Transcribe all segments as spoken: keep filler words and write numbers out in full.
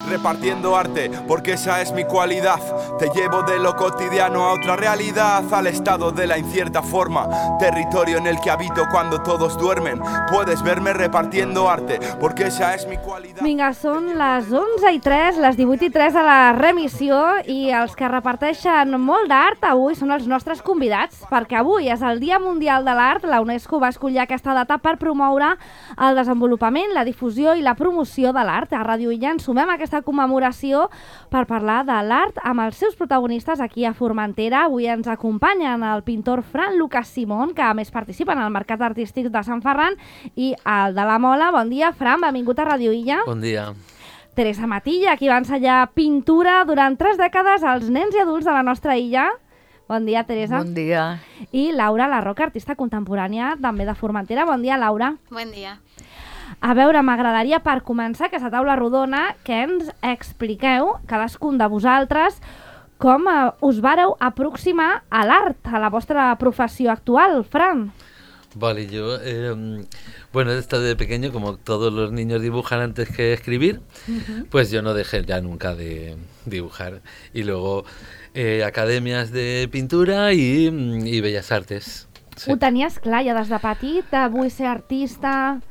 repartiendo arte, porque esa es mi cualidad. Te llevo de lo cotidiano a otra realidad, al estado de la incierta forma, territorio en el que habito cuando todos duermen. Puedes verme repartiendo arte, porque esa es mi qualitat. Vinga, són les onze i tres, les divuit i tres a la remissió, i els que reparteixen molt d'art avui són els nostres convidats, perquè avui és el Dia Mundial de l'Art. La UNESCO va escollir aquesta data per promoure el desenvolupament, la difusió i la promoció de l'art. A Ràdio Illa ens sumem a aquesta commemoració per parlar de l'art amb els seus protagonistes aquí a Formentera. Avui ens acompanyen el pintor Fran Lucas Simón, que a més participa en el Mercat Artístic de Sant Ferran, i el de la Mola. Bon dia, Fran, benvingut a Ràdio Illa. Bon dia. Teresa Matilla, qui va ensenyar pintura durant tres dècades als nens i adults de la nostra illa. Bon dia, Teresa. Bon dia. I Laura Larroca, artista contemporània, també de Formentera. Bon dia, Laura. Bon dia. A veure, m'agradaria, per començar aquesta taula rodona, que ens expliqueu, cadascun de vosaltres, com eh, us vareu aproximar a l'art, a la vostra professió actual. Fran. Vale, yo, eh, bueno, he estado de pequeño, como todos los niños dibujan antes que escribir, uh-huh. Pues yo no dejé ya nunca de dibujar. Y luego eh, academias de pintura y, y bellas artes. Sí. Ho tenies clar ja des de petit, de vull ser artista...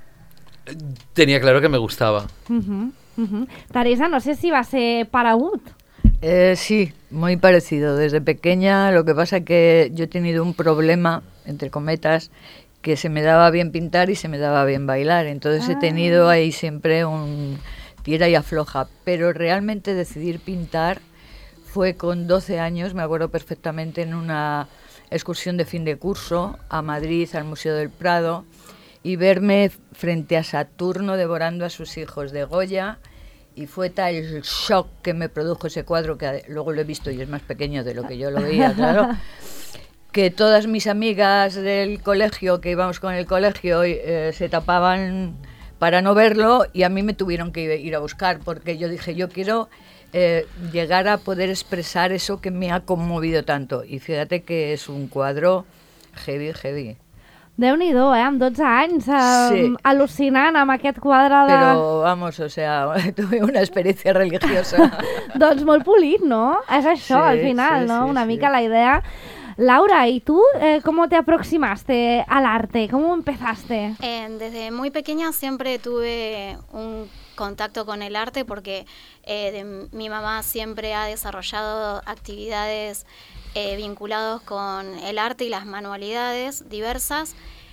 Tenía claro que me gustaba. Uh-huh, uh-huh. Teresa, no sé si va ser paregut. Eh, sí, muy parecido. Desde pequeña, lo que pasa que yo he tenido un problema, entre cometas, que se me daba bien pintar y se me daba bien bailar. Entonces ah. he tenido ahí siempre un tira y afloja. Pero realmente decidir pintar fue con doce años, me acuerdo perfectamente, en una excursión de fin de curso a Madrid, al Museo del Prado, y verme frente a Saturno devorando a sus hijos de Goya. Y fue tal el shock que me produjo ese cuadro, que luego lo he visto y es más pequeño de lo que yo lo veía, claro, que todas mis amigas del colegio, que íbamos con el colegio, eh, se tapaban para no verlo, y a mí me tuvieron que ir a buscar, porque yo dije, yo quiero eh, llegar a poder expresar eso que me ha conmovido tanto. Y fíjate que es un cuadro heavy, heavy. Déu-n'hi-do, eh? Amb dotze anys, eh, sí. Al·lucinant amb aquest quadre de... Pero, vamos, o sea, tuve una experiencia religiosa. Doncs molt polit, ¿no? És això, sí, al final, sí, ¿no? Sí, una sí. mica la idea. Laura, ¿y tú eh, cómo te aproximaste al arte? ¿Cómo empezaste? Eh, desde muy pequeña siempre tuve un contacto con el arte porque eh, de, mi mamá siempre ha desarrollado actividades eh, vinculadas con el arte y las manualidades diversas,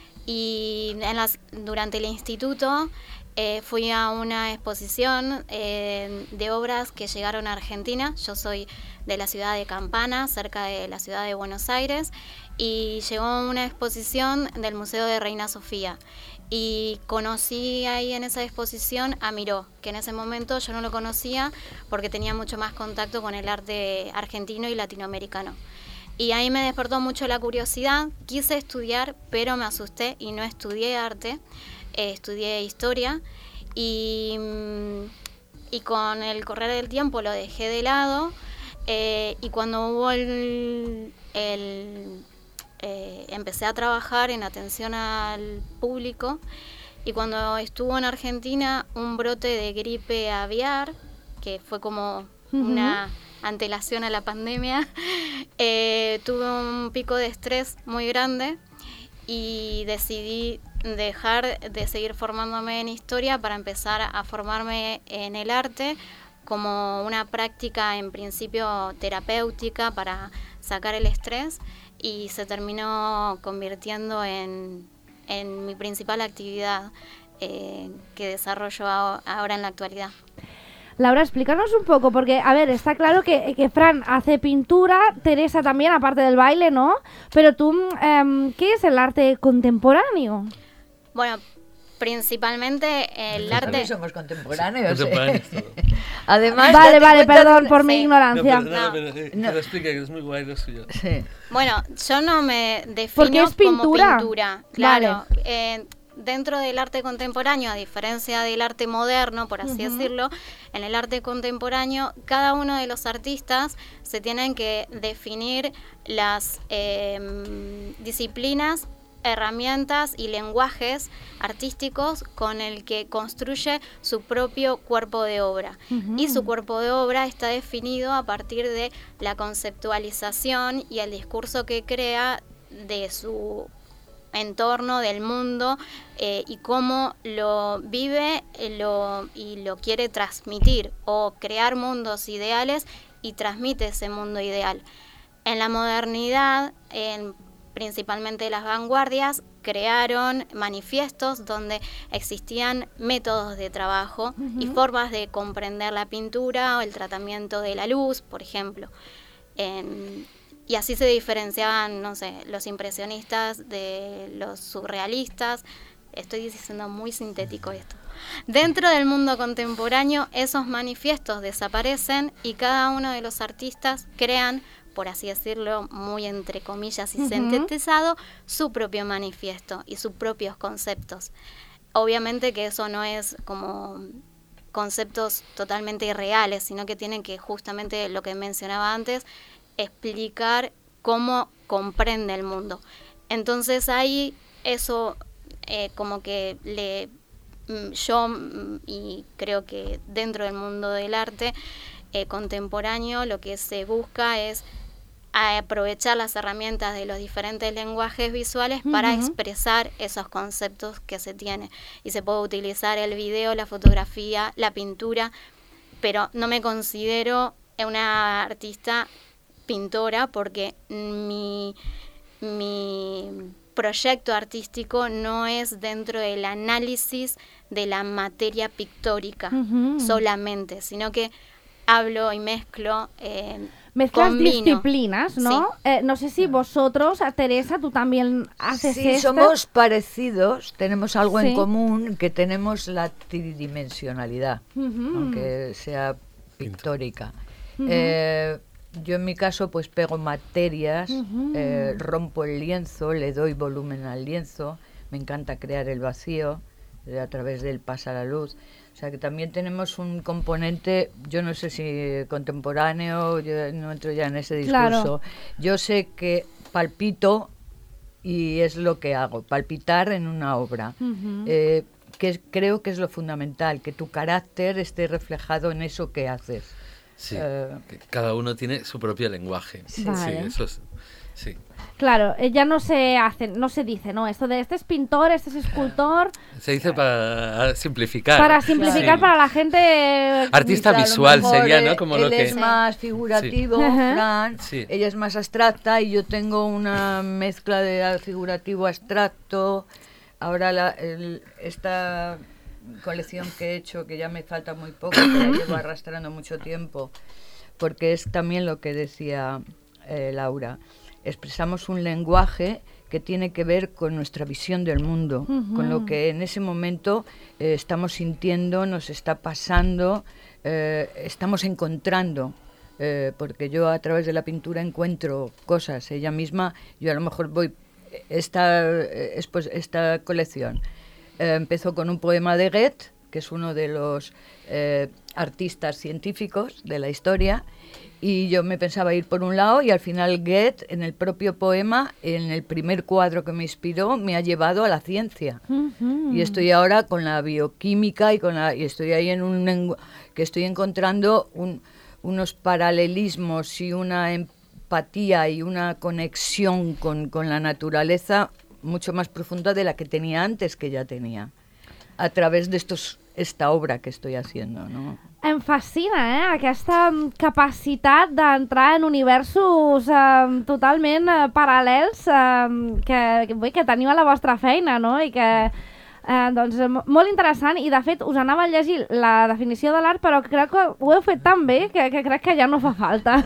y en las, durante el instituto eh, fui a una exposición eh, de obras que llegaron a Argentina. Yo soy de la ciudad de Campana, cerca de la ciudad de Buenos Aires, y llegó una exposición del Museo de Reina Sofía. Y conocí ahí en esa exposición a Miró, que en ese momento yo no lo conocía porque tenía mucho más contacto con el arte argentino y latinoamericano. Y ahí me despertó mucho la curiosidad, quise estudiar, pero me asusté y no estudié arte, eh, estudié historia, y, y con el correr del tiempo lo dejé de lado, eh, y cuando hubo el... el Eh, empecé a trabajar en atención al público, y cuando estuvo en Argentina un brote de gripe aviar, que fue como uh-huh. una antelación a la pandemia, eh, tuve un pico de estrés muy grande y decidí dejar de seguir formándome en historia para empezar a formarme en el arte como una práctica en principio terapéutica para sacar el estrés, y se terminó convirtiendo en, en mi principal actividad eh, que desarrollo a, ahora en la actualidad. Laura, explícanos un poco, porque, a ver, está claro que, que Fran hace pintura, Teresa también, aparte del baile, ¿no? Pero tú, eh, ¿qué es el arte contemporáneo? Bueno, principalmente el arte... También somos contemporáneos. Contemporáneos, ¿eh? Además, vale, vale, perdón de... por sí. mi ignorancia. No, pero, no, pero, eh, no. que lo explique, que es muy guay lo suyo. Sí. Bueno, yo no me defino porque es pintura. como pintura. Claro, vale. eh, dentro del arte contemporáneo, a diferencia del arte moderno, por así uh-huh. decirlo, en el arte contemporáneo, cada uno de los artistas se tienen que definir las eh, disciplinas herramientas y lenguajes artísticos con el que construye su propio cuerpo de obra. Uh-huh. Y su cuerpo de obra está definido a partir de la conceptualización y el discurso que crea de su entorno, del mundo, eh, y cómo lo vive eh, lo, y lo quiere transmitir, o crear mundos ideales y transmite ese mundo ideal. En la modernidad, en, principalmente las vanguardias, crearon manifiestos donde existían métodos de trabajo uh-huh. y formas de comprender la pintura o el tratamiento de la luz, por ejemplo. En, Y así se diferenciaban, no sé, los impresionistas de los surrealistas. Estoy diciendo muy sintético esto. Dentro del mundo contemporáneo, esos manifiestos desaparecen y cada uno de los artistas crean, por así decirlo, muy entre comillas y uh-huh. sintetizado, su propio manifiesto y sus propios conceptos. Obviamente que eso no es como conceptos totalmente irreales, sino que tienen que, justamente lo que mencionaba antes, explicar cómo comprende el mundo. Entonces ahí eso eh, como que le yo y creo que dentro del mundo del arte eh, contemporáneo lo que se busca es aprovechar las herramientas de los diferentes lenguajes visuales uh-huh. para expresar esos conceptos que se tienen. Y se puede utilizar el video, la fotografía, la pintura, pero no me considero una artista pintora porque mi, mi proyecto artístico no es dentro del análisis de la materia pictórica uh-huh. solamente, sino que hablo y mezclo. Eh, Mezclas combino. disciplinas, ¿no? Sí. Eh, no sé si vosotros, Teresa, tú también haces sí, esto. somos parecidos, tenemos algo sí. en común, que tenemos la tridimensionalidad, uh-huh. aunque sea pictórica. Uh-huh. Eh, Yo en mi caso pues pego materias, uh-huh. eh, rompo el lienzo, le doy volumen al lienzo, me encanta crear el vacío eh, a través del pasar a luz. O sea que también tenemos un componente, yo no sé si contemporáneo, yo no entro ya en ese discurso. Claro. Yo sé que palpito y es lo que hago, palpitar en una obra. Uh-huh. Eh, que creo que es lo fundamental, que tu carácter esté reflejado en eso que haces. Sí, uh, cada uno tiene su propio lenguaje. Sí, vale. Sí, eso es, sí. Claro, ya no se hace, no se dice, ¿no? Esto de este es pintor, este es escultor. Se dice para simplificar. Para simplificar sí. para la gente. Artista visual sería, ¿no? Como él lo que es más figurativo, sí. Fran, sí. ella es más abstracta y yo tengo una mezcla de figurativo abstracto. Ahora la, el, esta colección que he hecho, que ya me falta muy poco, que la llevo arrastrando mucho tiempo, porque es también lo que decía eh, Laura, expresamos un lenguaje que tiene que ver con nuestra visión del mundo, uh-huh. con lo que en ese momento eh, estamos sintiendo, nos está pasando, eh, estamos encontrando, eh, porque yo a través de la pintura encuentro cosas, ella misma, yo a lo mejor voy, esta, esta, esta colección, Eh, empezó con un poema de Goethe, que es uno de los eh, artistas científicos de la historia, y yo me pensaba ir por un lado y al final Goethe, en el propio poema, en el primer cuadro que me inspiró, me ha llevado a la ciencia. Uh-huh. Y estoy ahora con la bioquímica y con la, y estoy ahí en un que estoy encontrando un, unos paralelismos y una empatía y una conexión con, con la naturaleza mucho más profunda de la que tenía antes, que ya tenía, a través de estos, esta obra que estoy haciendo, no? Em fascina, eh? Aquesta capacitat d'entrar en universos eh, totalment eh, paral·lels eh, que, que, que teniu a la vostra feina, no? I que Eh, doncs molt interessant, i de fet us anava a llegir la definició de l'art, però crec que ho heu fet tan bé que, que crec que ja no fa falta.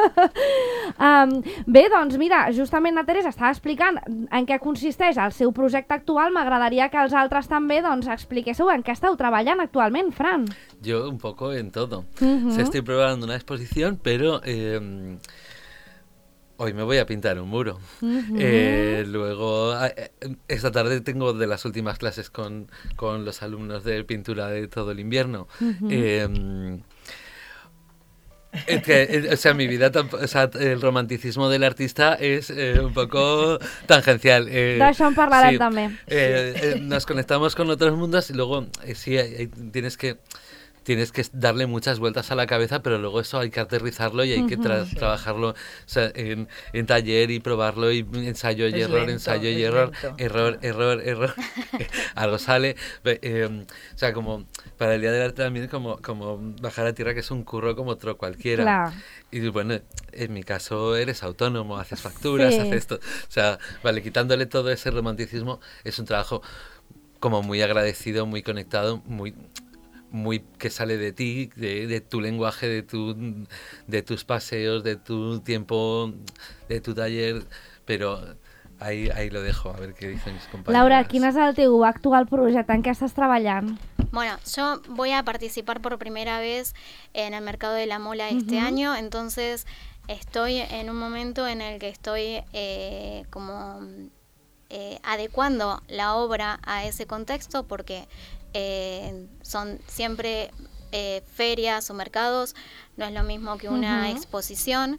um, bé, doncs mira, justament la Teresa estava explicant en què consisteix el seu projecte actual. M'agradaria que els altres també doncs, expliquéssiu en què esteu treballant actualment, Fran. Yo un poco en todo. Uh-huh. O sea, estoy probando una exposición, pero... Eh, hoy me voy a pintar un muro. Uh-huh. eh, luego, esta tarde tengo de las últimas clases con, con los alumnos de pintura de todo el invierno. Uh-huh. eh, Es que, eh, o sea, mi vida, tamp- o sea, el romanticismo del artista es eh, un poco tangencial. Eh, D'això en parlarem sí. també. Eh, eh, nos conectamos con otros mundos y luego eh, sí, hay- hay- tienes que tienes que darle muchas vueltas a la cabeza, pero luego eso hay que aterrizarlo y hay que tra- trabajarlo, o sea, en, en taller y probarlo y ensayo y Es error, lento, ensayo y es error, lento. error, error, error, algo sale. Ve- eh, o sea, como para el Día del Arte también como, como bajar a tierra, que es un curro como otro cualquiera. Clar. Y bueno, en mi caso eres autónomo, haces facturas, Sí. haces esto. O sea, vale, quitándole todo ese romanticismo, es un trabajo como muy agradecido, muy conectado, muy muy que sale de ti, de, de tu lenguaje, de tu de tus paseos, de tu tiempo, de tu taller, pero ahí, ahí lo dejo, a ver qué dicen mis compañeros. Laura, quin és el teu actual projecte? En què estàs treballant? Bueno, yo voy a participar por primera vez en el mercado de la mola este año, entonces estoy en un momento en el que estoy eh, como eh, adecuando la obra a ese contexto, porque eh, son siempre eh, ferias o mercados, no es lo mismo que una Ujú. exposición.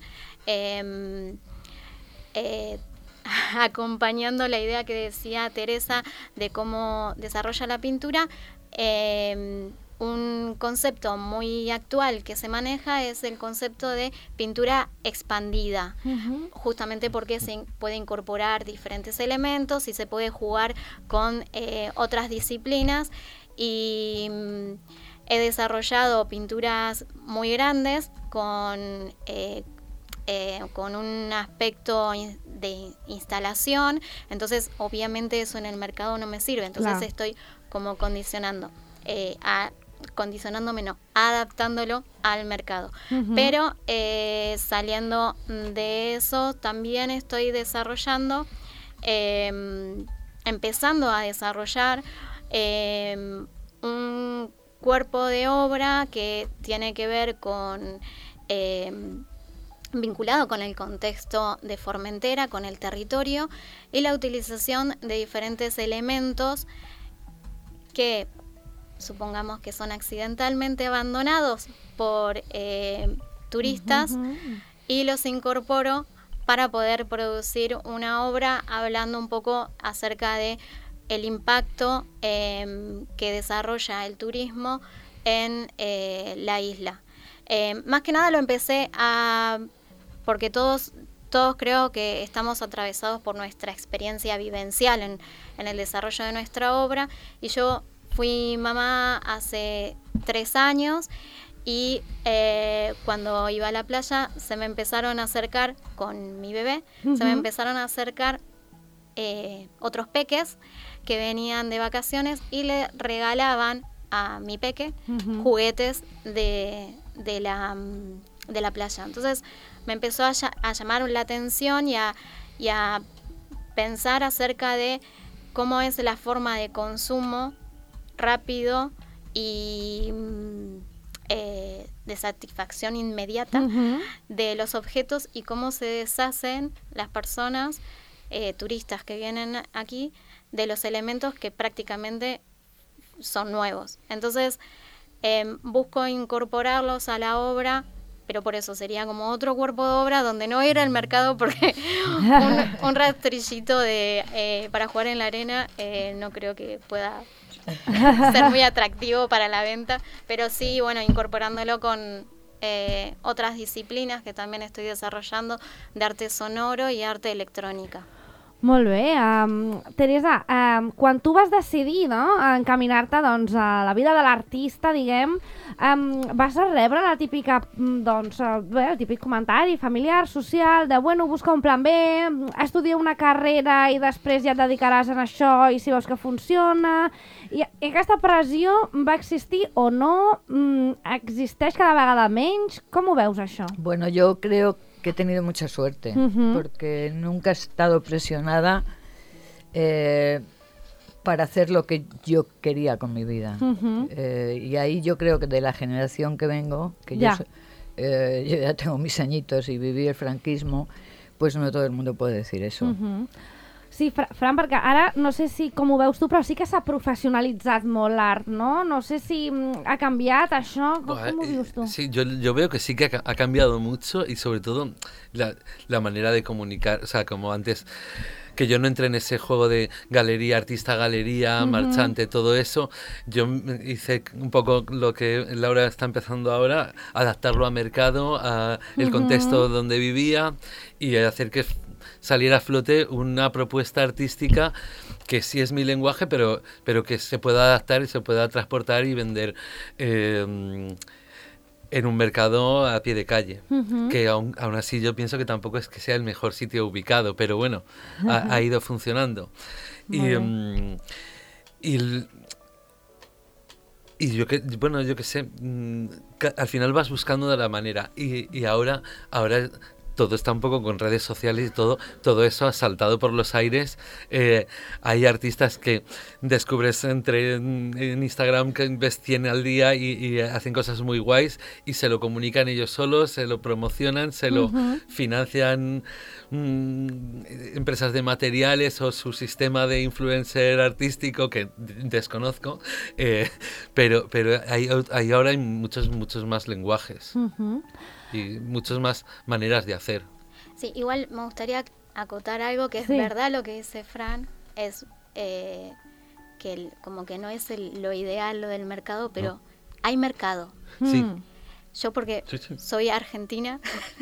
Eh, eh, acompañando la idea que decía Teresa de cómo desarrolla la pintura, eh, un concepto muy actual que se maneja es el concepto de pintura expandida, Uh-huh. justamente porque se in- puede incorporar diferentes elementos y se puede jugar con eh, otras disciplinas, y mm, he desarrollado pinturas muy grandes con eh, eh, con un aspecto in- de instalación, entonces obviamente eso en el mercado no me sirve, entonces Claro. estoy como condicionando, eh, a, condicionándome no, adaptándolo al mercado. Ujú. Pero eh, saliendo de eso también estoy desarrollando, eh, empezando a desarrollar eh, un cuerpo de obra que tiene que ver con... eh, vinculado con el contexto de Formentera, con el territorio y la utilización de diferentes elementos que supongamos que son accidentalmente abandonados por eh, turistas, Ujú. y los incorporo para poder producir una obra hablando un poco acerca de el impacto eh, que desarrolla el turismo en eh, la isla. Eh, más que nada lo empecé a... porque todos, todos creo que estamos atravesados por nuestra experiencia vivencial en, en el desarrollo de nuestra obra, y yo fui mamá hace tres años y eh, cuando iba a la playa se me empezaron a acercar con mi bebé, se me Ujú. empezaron a acercar eh, otros peques que venían de vacaciones y le regalaban a mi peque Ujú. juguetes de, de, la, mm, de la playa. Entonces me empezó a, lla- a llamar la atención y a, y a pensar acerca de cómo es la forma de consumo rápido y mm, eh, de satisfacción inmediata Ujú. de los objetos, y cómo se deshacen las personas eh, turistas que vienen aquí de los elementos que prácticamente son nuevos. Entonces eh, busco incorporarlos a la obra, pero por eso sería como otro cuerpo de obra donde no ir al mercado, porque un, un rastrillito de eh, para jugar en la arena eh, no creo que pueda ser muy atractivo para la venta, pero sí, bueno, incorporándolo con eh, otras disciplinas que también estoy desarrollando, de arte sonoro y arte electrónica. Molt bé. Um, Teresa, um, quan tu vas decidir, no, encaminar-te doncs, a la vida de l'artista, diguem, um, vas rebre la típica, mm, doncs, eh, bé, el típic comentari familiar, social, de, bueno, busca un plan B, estudia una carrera i després ja et dedicaràs en això i si veus que funciona... I, i aquesta pressió va existir o no? Mm, existeix cada vegada menys? Com ho veus, això? Bueno, yo creo que he tenido mucha suerte, Ujú. porque nunca he estado presionada eh, para hacer lo que yo quería con mi vida. Ujú. Eh, y ahí yo creo que de la generación que vengo, que Ya. yo, so- eh, yo ya tengo mis añitos y viví el franquismo, pues no todo el mundo puede decir eso. Uh -huh. Sí, Fra Fran, perquè ara no sé si com ho veus tu, però sí que s'ha professionalitzat molt l'art, ¿no? No sé si mm, ha canviat això, com, Buah, com ho eh, vius tu? Sí, yo, yo veo que sí que ha, ha cambiado mucho y sobre todo la, la manera de comunicar, o sea, como antes que yo no entré en ese juego de galería, artista, galería, Ujú. marchante, todo eso, yo m- hice un poco lo que Laura está empezando ahora, adaptarlo a mercado, a el Ujú. contexto donde vivía y hacer que f- saliera a flote una propuesta artística que sí es mi lenguaje, pero, pero que se pueda adaptar y se pueda transportar y vender eh, en un mercado a pie de calle. Ujú. Que aún, aún así yo pienso que tampoco es que sea el mejor sitio ubicado, pero bueno, ha, ha ido funcionando. Y, Muy mm, y, l- y yo que, bueno, yo que sé, mm, ca- al final vas buscando de la manera. Y, y ahora, ahora todo está un poco con redes sociales y todo, todo eso ha saltado por los aires. Eh, hay artistas que descubres entre en, en Instagram que ves cien al día y, y hacen cosas muy guays y se lo comunican ellos solos, se lo promocionan, se lo Ujú. financian mm, empresas de materiales o su sistema de influencer artístico que d- desconozco, eh, pero, pero hay, hay ahora hay muchos, muchos más lenguajes Ujú. y muchas más maneras de hacer. Sí, igual me gustaría acotar algo que es Sí. verdad lo que dice Fran, es eh, que el- como que no es el- lo ideal lo del mercado, pero hay mercado. Sí. Mm. Yo porque Sí, sí. soy argentina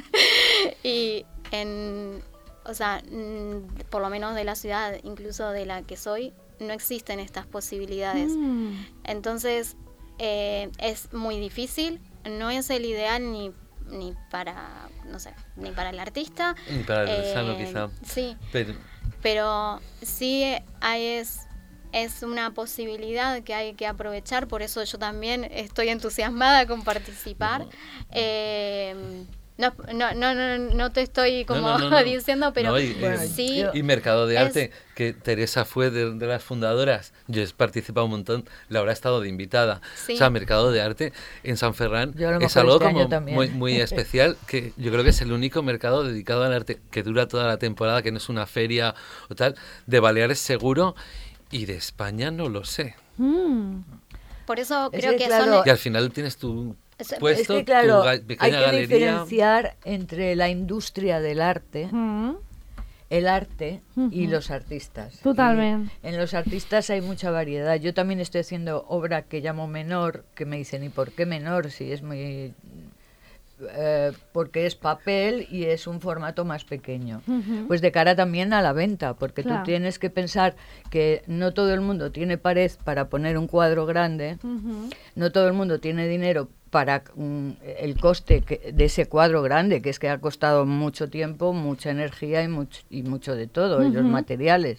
y en, o sea, mm, por lo menos de la ciudad, incluso de la que soy, no existen estas posibilidades. Mm. Entonces eh, es muy difícil, no es el ideal ni ni para, no sé, ni para el artista. Ni para el eh, artesano, quizá. Sí, Pero, pero sí hay es, es una posibilidad que hay que aprovechar, por eso yo también estoy entusiasmada con participar. No. Eh, no, no, no, no, no te estoy como No, no, no, no. diciendo, pero No, y- Bueno, sí. yo- y Mercado de Es- Arte, que Teresa fue de, de las fundadoras, yo he participado un montón, Laura ha estado de invitada. Sí. O sea, Mercado de Arte en San Ferran Yo a lo es mejor algo este como año también. muy, muy especial, que yo creo que es el único mercado dedicado al arte que dura toda la temporada, que no es una feria o tal, de Baleares seguro, y de España no lo sé. Mm. Por eso Es creo que, que claro, Y al final tienes tu Es- puesto, Es que claro, tu ga- hay pequeña que galería. diferenciar entre la industria del arte, Mm. el arte y Ujú. los artistas. Totalmente. Y en los artistas hay mucha variedad. Yo también estoy haciendo obra que llamo menor, que me dicen, ¿y por qué menor? Si es muy... eh, porque es papel y es un formato más pequeño. Ujú. Pues de cara también a la venta, porque Claro. tú tienes que pensar que no todo el mundo tiene pared para poner un cuadro grande, Ujú. no todo el mundo tiene dinero para mm, el coste que- de ese cuadro grande, que es que ha costado mucho tiempo, mucha energía y mucho, y mucho de todo, y los Ujú. materiales.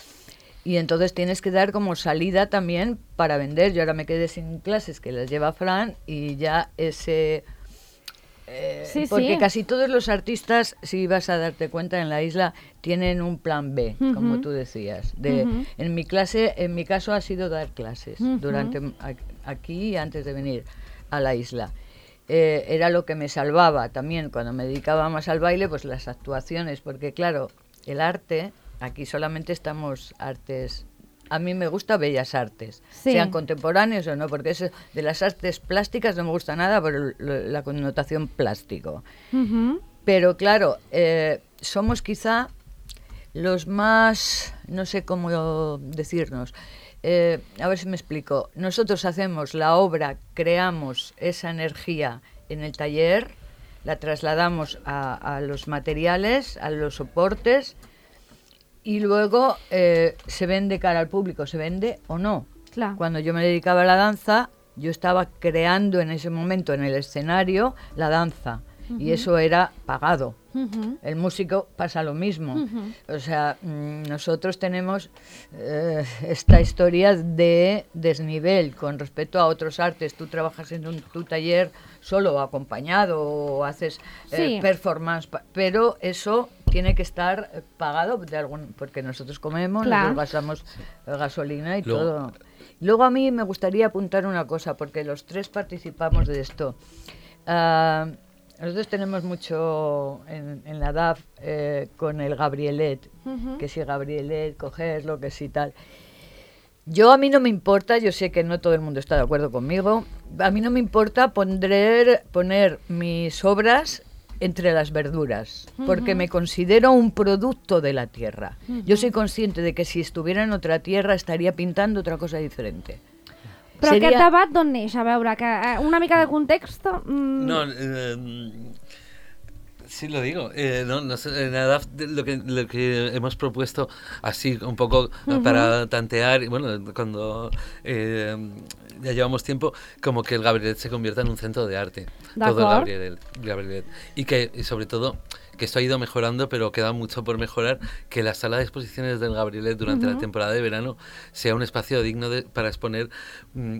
Y entonces tienes que dar como salida también para vender. Yo ahora me quedé sin clases que las lleva Fran y ya ese... eh, Sí, porque sí. casi todos los artistas, si vas a darte cuenta en la isla, tienen un plan B, como Ujú. tú decías. De, Ujú. En mi clase, en mi caso ha sido dar clases Ujú. durante ac- aquí y antes de venir a la isla. Eh, era lo que me salvaba también cuando me dedicaba más al baile, pues las actuaciones, porque claro, el arte, aquí solamente estamos artes. A mí me gusta bellas artes, Sí. sean contemporáneos o no, porque eso de las artes plásticas no me gusta nada por el- lo- la connotación plástico. Ujú. Pero claro, eh, somos quizá los más, no sé cómo decirnos, eh, a ver si me explico. Nosotros hacemos la obra, creamos esa energía en el taller, la trasladamos a, a los materiales, a los soportes y luego eh, se vende cara al público, se vende o no. Clar. Cuando yo me dedicaba a la danza, yo estaba creando en ese momento en el escenario la danza y eso era pagado. Ujú. El músico pasa lo mismo. Ujú. O sea, mm, nosotros tenemos eh, esta historia de desnivel con respecto a otros artes. Tú trabajas en un, tu taller solo o acompañado o haces eh, Sí. performance, pa- pero eso tiene que estar eh, pagado de algún, porque nosotros comemos, Claro. nosotros gastamos eh, gasolina y Luego- todo. Luego a mí me gustaría apuntar una cosa, porque los tres participamos de esto. Ah, nosotros tenemos mucho en, en la D A F eh, con el Gabrielet, uh-huh. que si Gabrielet, cogerlo, que si tal. Yo a mí no me importa, yo sé que no todo el mundo está de acuerdo conmigo, a mí no me importa poner, poner mis obras entre las verduras, uh-huh. porque me considero un producto de la tierra. Uh-huh. Yo soy consciente de que si estuviera en otra tierra estaría pintando otra cosa diferente. Però Seria... aquest debat d'on neix? A veure, que una mica de context... Mm... No, eh, sí lo digo. Eh, no, no sé, en la D A F lo que, lo que hemos propuesto así un poco uh-huh. para tantear, bueno, cuando eh, ya llevamos tiempo, como que el Gabrielet se convierta en un centro de arte. Todo el Gabrielet, Gabrielet. Y que, y sobre todo, que esto ha ido mejorando, pero queda mucho por mejorar, que la sala de exposiciones del Gabrielet durante uh-huh. la temporada de verano sea un espacio digno de, para exponer mm,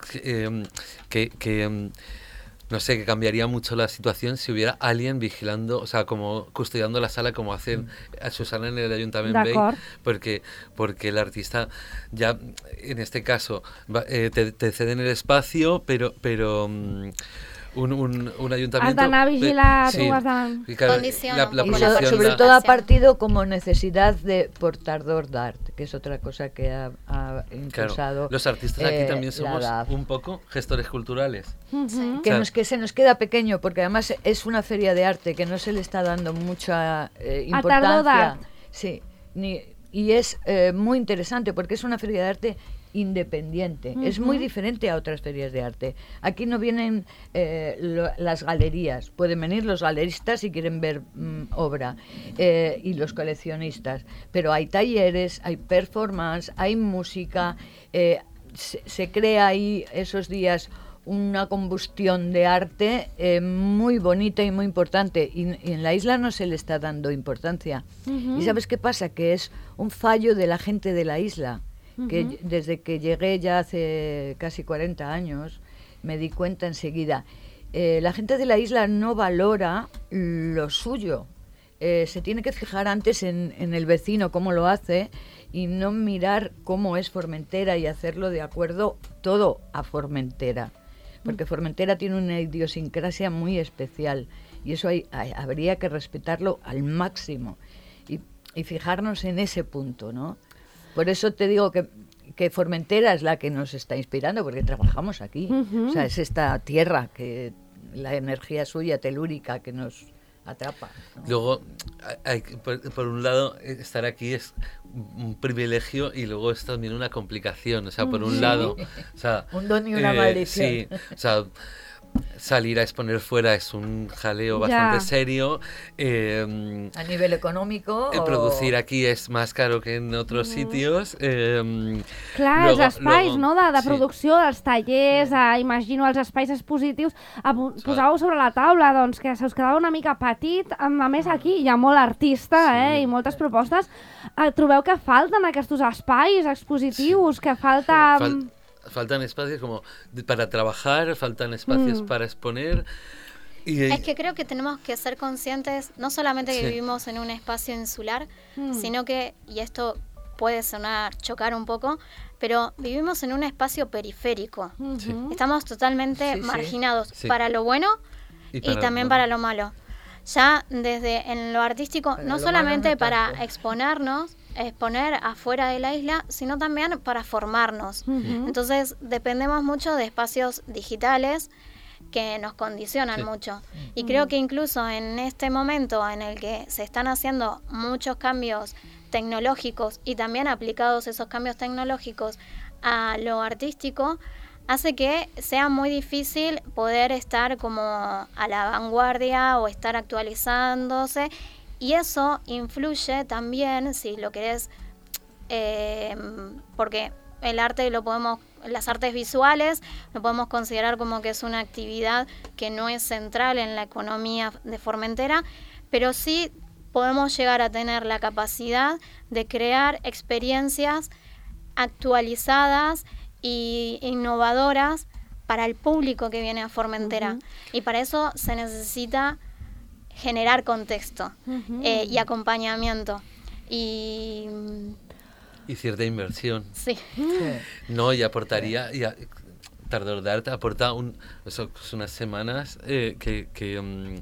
eh, que... que mm, no sé, que cambiaría mucho la situación si hubiera alguien vigilando, o sea, como custodiando la sala como hacen a Susana en el Ayuntamiento Bay, porque porque el artista ya, en este caso, va, eh, te, te ceden el espacio, pero pero um, un, un, un ayuntamiento... Has d'anar a vigilar, sí, tu has d'anar... La, la y so, sobre todo ha partido como necesidad de portador de arte, que es otra cosa que ha, ha impulsado. Claro, los artistas aquí eh, también somos un poco gestores culturales. Uh-huh. Que, o sea, nos, que se nos queda pequeño, porque además es una feria de arte que no se le está dando mucha eh, importancia. Sí, ni, y es eh, muy interesante porque es una feria de arte independiente, uh-huh. es muy diferente a otras ferias de arte. Aquí no vienen eh, lo, las galerías, pueden venir los galeristas si quieren ver mm, obra eh, y los coleccionistas, pero hay talleres, hay performance, hay música, eh, se, se crea ahí esos días una combustión de arte eh, muy bonita y muy importante, y, y en la isla no se le está dando importancia. Uh-huh. ¿Y sabes qué pasa? Que es un fallo de la gente de la isla, que uh-huh. desde que llegué ya hace casi cuarenta años me di cuenta enseguida. Eh, la gente de la isla no valora lo suyo. Eh, se tiene que fijar antes en, en el vecino, cómo lo hace, y no mirar cómo es Formentera y hacerlo de acuerdo todo a Formentera. Porque Formentera tiene una idiosincrasia muy especial y eso hay, hay, habría que respetarlo al máximo y, y fijarnos en ese punto, ¿no? Por eso te digo que, que Formentera es la que nos está inspirando, porque trabajamos aquí. Uh-huh. O sea, es esta tierra, que la energía suya telúrica que nos atrapa, ¿no? Luego, hay, por, por un lado, estar aquí es un privilegio y luego es también una complicación. O sea, por un sí. lado... O sea, un don y una eh, maldición. Sí, o sea... Salir a exponer fuera es un jaleo bastante ya. serio. Eh, a nivel económico. Eh, o... Producir aquí es más caro que en otros mm. sitios. Eh, Clar, luego, els espais, luego, no?, de, de sí. producció, els tallers, eh, imagino els espais expositius, eh, posàveu sobre la taula, doncs, que se us quedava una mica petit. A més, aquí hi ha molt artista, sí. eh, i moltes propostes. Eh, trobeu que falten aquests espais expositius, sí. que falta... Sí. Fal faltan espacios como para trabajar, faltan espacios mm. para exponer. Y, es que creo que tenemos que ser conscientes, no solamente que sí. vivimos en un espacio insular, mm. sino que, y esto puede sonar, chocar un poco, pero vivimos en un espacio periférico. Sí. Estamos totalmente sí, marginados sí. para lo bueno y, para y también lo... para lo malo. Ya desde en lo artístico, para no lo solamente no para exponernos, exponer afuera de la isla, sino también para formarnos. Uh-huh. Entonces dependemos mucho de espacios digitales que nos condicionan sí. mucho. Y uh-huh. creo que incluso en este momento en el que se están haciendo muchos cambios tecnológicos y también aplicados esos cambios tecnológicos a lo artístico, hace que sea muy difícil poder estar como a la vanguardia o estar actualizándose. Y eso influye también, si lo querés, eh, porque el arte lo podemos, las artes visuales, lo podemos considerar como que es una actividad que no es central en la economía de Formentera, pero sí podemos llegar a tener la capacidad de crear experiencias actualizadas e innovadoras para el público que viene a Formentera. Uh-huh. Y para eso se necesita generar contexto uh-huh. eh, y acompañamiento y y cierta inversión. Sí. No, y aportaría y a, Tardor d'Art aporta un, eso, unas semanas eh, que, que, um,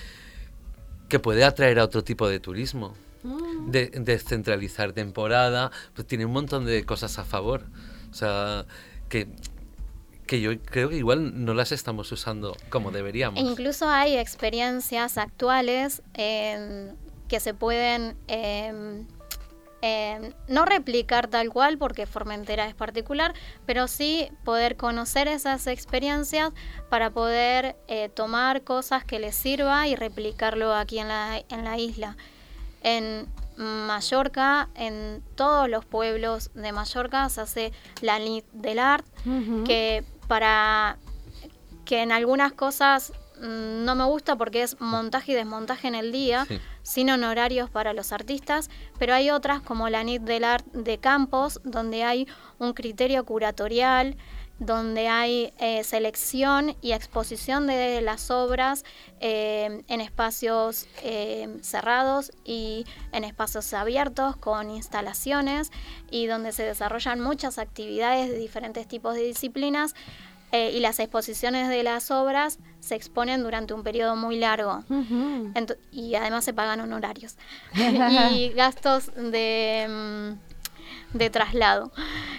que puede atraer a otro tipo de turismo. De, descentralizar temporada, pues tiene un montón de cosas a favor. O sea, que, que yo creo que igual no las estamos usando como deberíamos. E incluso hay experiencias actuales eh, que se pueden eh, eh, no replicar tal cual, porque Formentera es particular, pero sí poder conocer esas experiencias para poder eh, tomar cosas que les sirva y replicarlo aquí en la, en la isla. En Mallorca, en todos los pueblos de Mallorca se hace la Nit del Art, uh-huh. que para que en algunas cosas mmm, no me gusta porque es montaje y desmontaje en el día, sí. sin honorarios para los artistas, pero hay otras como la Nit del Art de Campos, donde hay un criterio curatorial, donde hay eh, selección y exposición de las obras eh, en espacios eh, cerrados y en espacios abiertos con instalaciones, y donde se desarrollan muchas actividades de diferentes tipos de disciplinas, eh, y las exposiciones de las obras se exponen durante un periodo muy largo. Uh-huh. Ent- y además se pagan honorarios y gastos de... de traslado.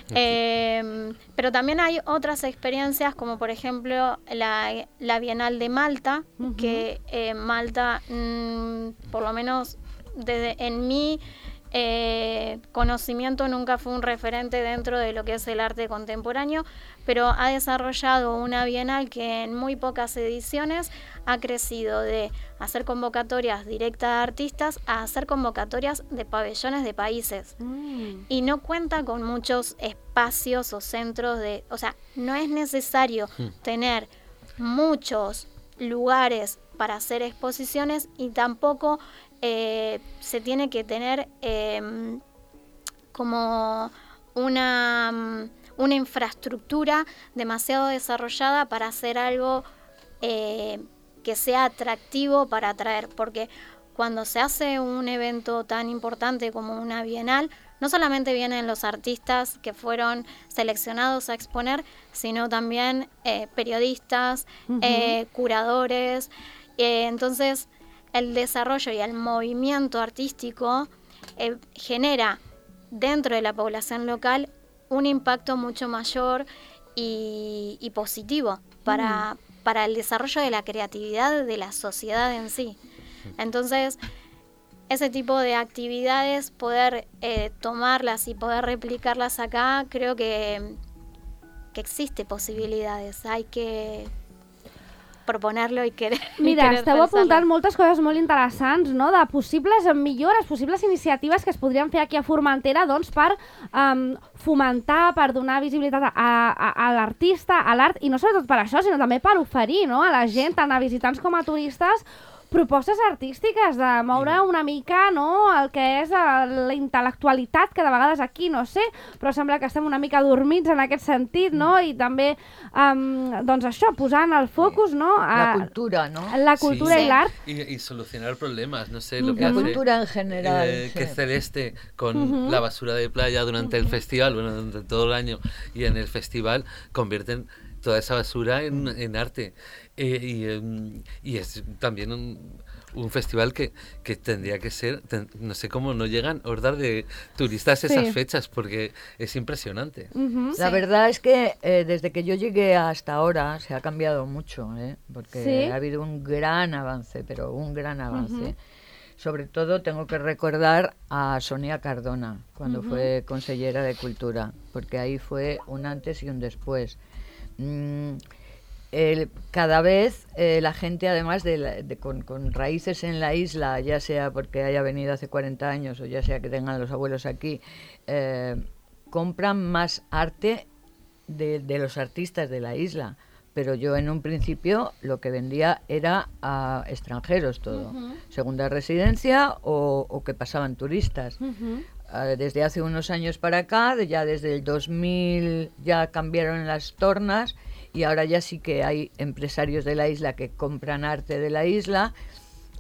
Eh, pero también hay otras experiencias, como por ejemplo la, la Bienal de Malta, uh-huh. que eh, Malta, mmm, por lo menos desde en mi eh, conocimiento, nunca fue un referente dentro de lo que es el arte contemporáneo, pero ha desarrollado una bienal que en muy pocas ediciones ha crecido de hacer convocatorias directas de artistas a hacer convocatorias de pabellones de países. Mm. Y no cuenta con muchos espacios o centros de... O sea, no es necesario mm. tener muchos lugares para hacer exposiciones, y tampoco eh, se tiene que tener eh, como una... una infraestructura demasiado desarrollada para hacer algo eh, que sea atractivo para atraer, porque cuando se hace un evento tan importante como una bienal, no solamente vienen los artistas que fueron seleccionados a exponer, sino también eh, periodistas, uh-huh. eh, curadores, eh, entonces el desarrollo y el movimiento artístico eh, genera dentro de la población local un impacto mucho mayor y, y positivo para, mm. para el desarrollo de la creatividad de la sociedad en sí. Entonces, ese tipo de actividades, poder eh, tomarlas y poder replicarlas acá, creo que, que existe posibilitats. Hay que proponer-lo i querer. Mira, querer esteu pensar-lo. apuntant moltes coses molt interessants, no?, de possibles millores, possibles iniciatives que es podrien fer aquí a Formentera, doncs, per um, fomentar, per donar visibilitat a, a, a l'artista, a l'art, i no sobretot per això, sinó també per oferir, no?, a la gent, tant a visitants com a turistes, propostes artístiques, de moure una mica, no?, el que és la intel·lectualitat, que de vegades aquí, no sé, però sembla que estem una mica dormits en aquest sentit, no?, i també, um, doncs això, posant el focus, no?, a la cultura, ¿no? La cultura sí. y el arte. Y, y solucionar problemas, no sé, lo que la hace, cultura en general. Eh, sí. Que Celeste, con Uh-huh. la basura de playa durante uh-huh. el festival, bueno, durante todo el año, y en el festival convierten toda esa basura en, en arte. Eh, y, um, y es también un, un festival que, que tendría que ser, ten, no sé cómo no llegan hordas de turistas esas sí. fechas, porque es impresionante. Uh-huh. La sí. verdad es que eh, desde que yo llegué hasta ahora se ha cambiado mucho, ¿eh? Porque ¿Sí? ha habido un gran avance, pero un gran avance. Uh-huh. Sobre todo tengo que recordar a Sonia Cardona, cuando uh-huh. fue consellera de Cultura, porque ahí fue un antes y un después. Mm, El, cada vez eh, la gente, además de, la, de con, con raíces en la isla, ya sea porque haya venido hace cuarenta años o ya sea que tengan los abuelos aquí, eh, compran más arte de, de los artistas de la isla. Pero yo en un principio lo que vendía era a extranjeros todo, uh-huh. segunda residencia o, o que pasaban turistas. Uh-huh. Uh, desde hace unos años para acá, ya desde el dos mil ya cambiaron las tornas, y ahora ya sí que hay empresarios de la isla que compran arte de la isla,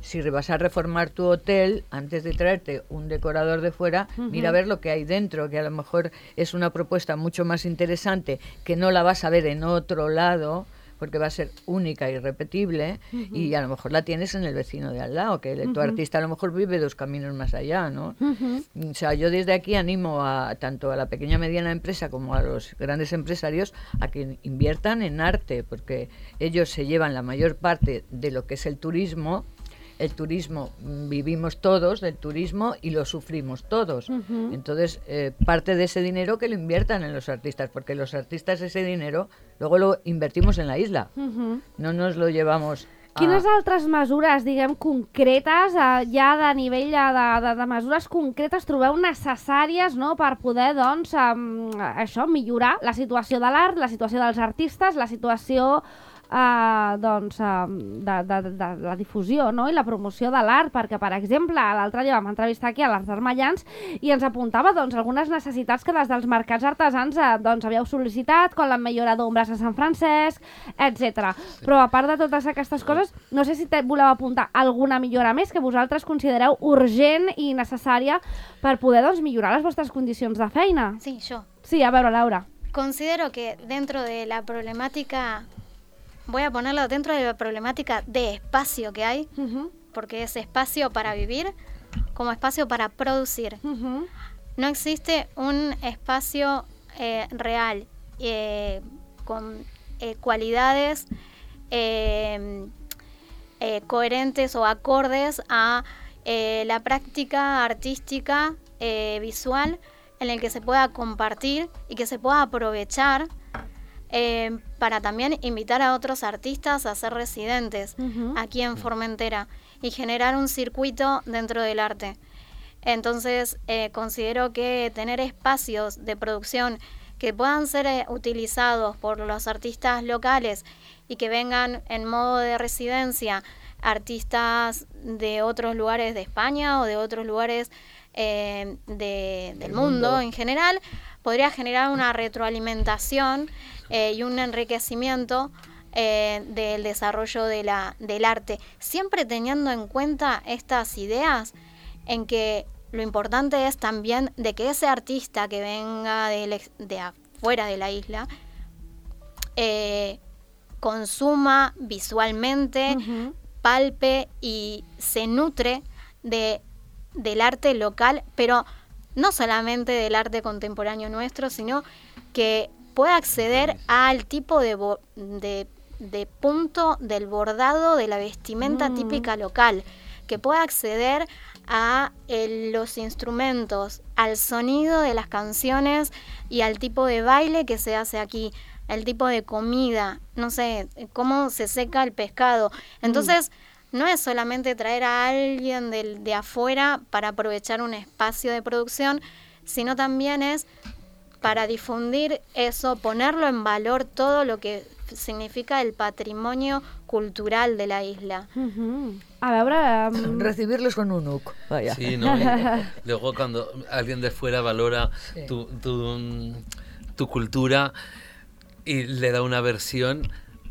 si vas a reformar tu hotel, antes de traerte un decorador de fuera, uh-huh. mira a ver lo que hay dentro, que a lo mejor es una propuesta mucho más interesante, que no la vas a ver en otro lado, porque va a ser única y irrepetible, uh-huh. y a lo mejor la tienes en el vecino de al lado, que uh-huh. tu artista a lo mejor vive dos caminos más allá, ¿no? Uh-huh. O sea, yo desde aquí animo a tanto a la pequeña y mediana empresa como a los grandes empresarios a que inviertan en arte, porque ellos se llevan la mayor parte de lo que es el turismo. El turismo, vivimos todos del turismo y lo sufrimos todos. Uh-huh. Entonces, eh, parte de ese dinero que lo inviertan en los artistas, porque los artistas ese dinero luego lo invertimos en la isla. Uh-huh. No nos lo llevamos a... Quines altres mesures, diguem, concretes, eh, ja de nivell de, de, de mesures concretes trobeu necessàries, no?, per poder, doncs, eh, això, millorar la situació de l'art, la situació dels artistes, la situació... Uh, doncs, uh, de, de, de la difusió, no?, i la promoció de l'art, perquè, per exemple, l'altre dia vam entrevistar aquí a l'Arts Armellans i ens apuntava, doncs, algunes necessitats que des dels mercats artesans uh, doncs, havíeu sol·licitat, com la millora d'ombres a Sant Francesc, etcètera. Però, a part de totes aquestes coses, no sé si te voleu apuntar alguna millora més que vosaltres considereu urgent i necessària per poder, doncs, millorar les vostres condicions de feina. Sí, yo. Sí, a veure, Laura. Considero que dentro de la problemática... Voy a ponerlo dentro de la problemática de espacio que hay, uh-huh. porque es espacio para vivir como espacio para producir. Uh-huh. No existe un espacio eh, real eh, con eh, cualidades eh, eh, coherentes o acordes a eh, la práctica artística eh, visual en el que se pueda compartir y que se pueda aprovechar Eh, para también invitar a otros artistas a ser residentes uh-huh. aquí en Formentera y generar un circuito dentro del arte. Entonces, eh, considero que tener espacios de producción que puedan ser eh, utilizados por los artistas locales y que vengan en modo de residencia artistas de otros lugares de España o de otros lugares eh, de, del mundo, mundo en general, podría generar una retroalimentación eh, y un enriquecimiento eh, del desarrollo de la, del arte, siempre teniendo en cuenta estas ideas en que lo importante es también de que ese artista que venga de, de afuera de la isla eh, consuma visualmente, uh-huh. palpe y se nutre de, del arte local, pero no solamente del arte contemporáneo nuestro, sino que pueda acceder al tipo de, bo- de, de punto del bordado de la vestimenta mm. típica local, que pueda acceder a el, los instrumentos, al sonido de las canciones y al tipo de baile que se hace aquí, el tipo de comida, no sé, cómo se seca el pescado. Entonces, mm. no es solamente traer a alguien de, de afuera para aprovechar un espacio de producción, sino también es para difundir eso, ponerlo en valor todo lo que significa el patrimonio cultural de la isla. Uh-huh. A veure... Um... Recibirlos con un U C. Vaya. Sí, ¿no? Luego cuando alguien de fuera valora sí. tu, tu, tu cultura y le da una versión,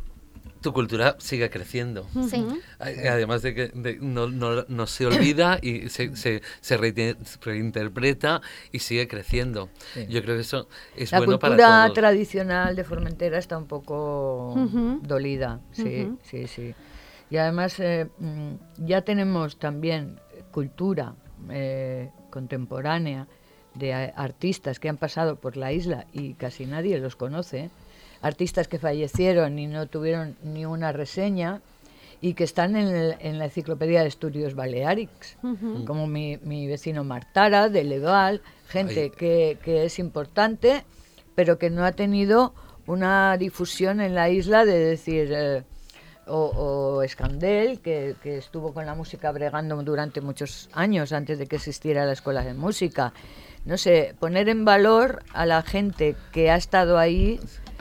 tu cultura sigue creciendo. Sí. Además de que de, no, no, no se olvida y se, se, se reinterpreta y sigue creciendo. Sí. Yo creo que eso es la bueno para todos. La cultura tradicional de Formentera está un poco uh-huh. dolida, sí, uh-huh. sí, sí. Y además eh, ya tenemos también cultura eh, contemporánea de artistas que han pasado por la isla y casi nadie los conoce. Artistas que fallecieron y no tuvieron ni una reseña y que están en, el, en la Enciclopedia de Estudios Balearics, uh-huh. como mi, mi vecino Martara, de Legal, gente que, que es importante, pero que no ha tenido una difusión en la isla de decir... Eh, o, o Escandel, que, que estuvo con la música bregando durante muchos años antes de que existiera la escuela de música. No sé, poner en valor a la gente que ha estado ahí...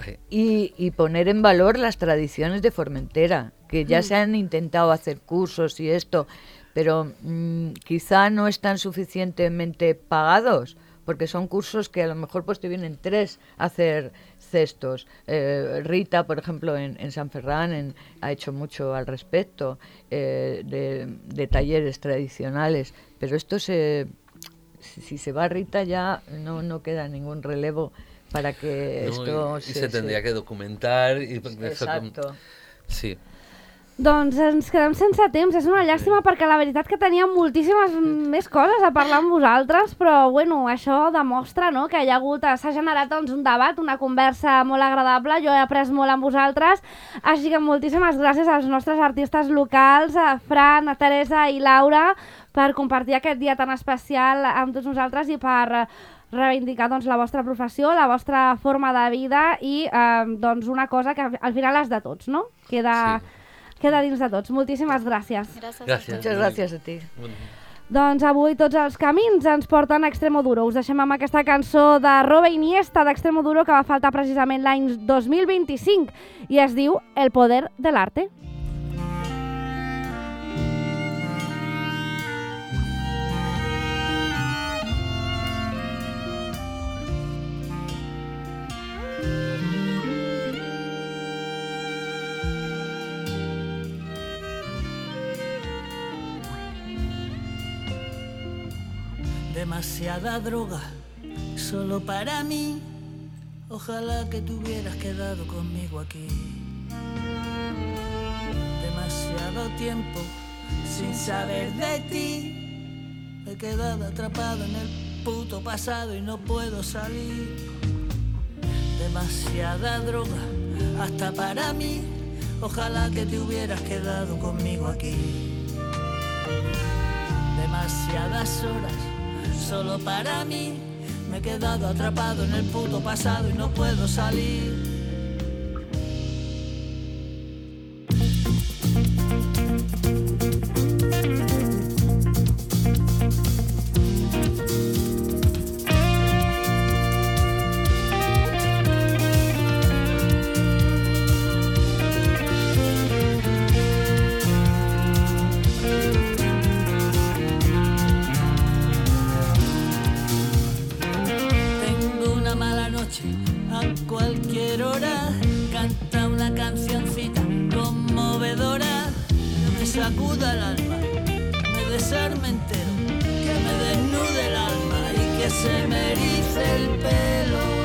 Y, y poner en valor las tradiciones de Formentera, que ya mm. se han intentado hacer cursos y esto, pero mmm, quizá no están suficientemente pagados, porque son cursos que a lo mejor pues te vienen tres a hacer cestos. Eh, Rita, por ejemplo, en, en San Ferran en, ha hecho mucho al respecto, eh, de, de talleres tradicionales, pero esto se, si, si se va Rita ya no, no queda ningún relevo para que no, esto y, se, y se tendría se... que documentar y Exacto. Sí. Doncs ens quedem sense temps, és una llàstima perquè la veritat que teníem moltíssimes més coses a parlar amb vosaltres, però bueno, això demostra, no?, que hi ha hagut, s'ha generat doncs, un debat, una conversa molt agradable, jo he après molt amb vosaltres, així que moltíssimes gràcies als nostres artistes locals, a Fran, a Teresa i Laura, per compartir aquest dia tan especial amb tots nosaltres i per reivindicar doncs, la vostra professió, la vostra forma de vida i eh, doncs, una cosa que al final és de tots, no? Queda... Sí. Queda dins de tots. Moltíssimes gràcies. Gràcies. Gràcies. Muchas gràcies a ti. Doncs avui tots els camins ens porten a Extremoduro. Us deixem amb aquesta cançó de Robe Iniesta d'Extremoduro que va faltar precisament l'any dos mil vint-i-cinc i es diu El poder de l'arte. Demasiada droga, solo para mí. Ojalá que te hubieras quedado conmigo aquí. Demasiado tiempo sin saber de ti. Me he quedado atrapado en el puto pasado y no puedo salir. Demasiada droga, hasta para mí. Ojalá que te hubieras quedado conmigo aquí. Demasiadas horas solo para mí, me he quedado atrapado en el puto pasado y no puedo salir. A cualquier hora canta una cancioncita conmovedora que me sacuda el alma, me desarme entero, que me desnude el alma y que se me erice el pelo.